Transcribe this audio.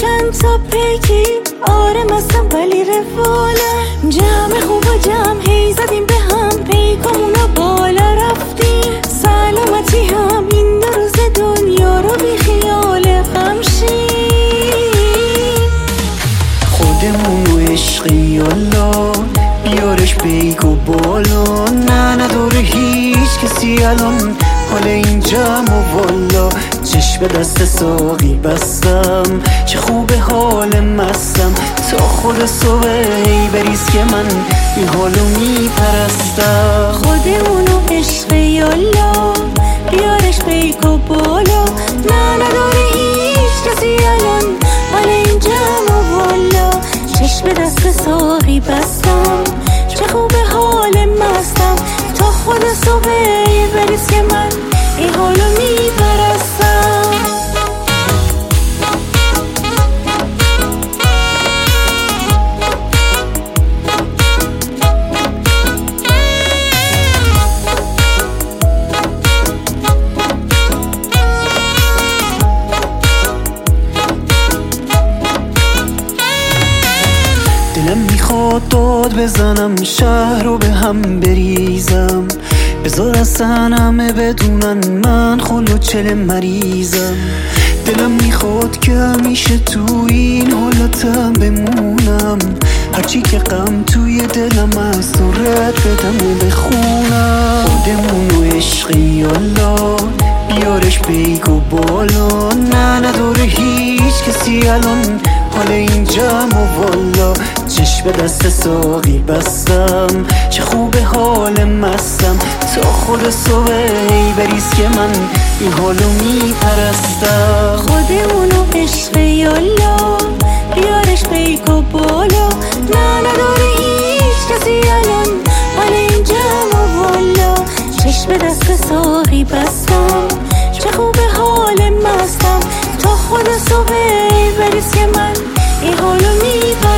چند تا پیکی آره مستم ولی رفالم جمع خوب و جمع هی زدیم به هم پیکامونو بالا رفتیم سلامتی هم این 2 روز دنیا رو بی خیال غمشیم خودمونو عشقی یالا بیارش بیگ و بالا نه نداره هیچ کسی الان حال این جمع و والا چشم دست ساقی بستم چه خوب حال مستم تا خود صبح ای بریز که من این حالو میپرستم خودمونو عشق یالا بیارش بیگ و بالا نه نداره هیچ کسی الان حال این جمع و والا چشم دست ساقی بستم چه خوب حال مستم تا خود صبح ای بریز که من این حالو میپرستم دلم میخواد داد بزنم شهر رو به هم بریزم بذار اصلا همه بدونن من خلوچل مریضم دلم میخواد که همیشه تو این حالتم بمونم هرچی که غم توی دلم از تو رد بدم و بخونم خودمونو عشقی یالا بیارش بیگ و بالا نه نداره هیچ کسی الان حال این جمع و والا چشم دست ساقی بستم چه خوب حال مستم تا خود صبح ای بریز که من این حالو میپرستم خودمونو عشق یالا بیارش بیگ و بالا نه نداره هیچ کسی الان حال این جمع و والا چشم دست ساقی بستم چه خوب حال مستم تا خود صبح ای بریز که من این حالو میپرستم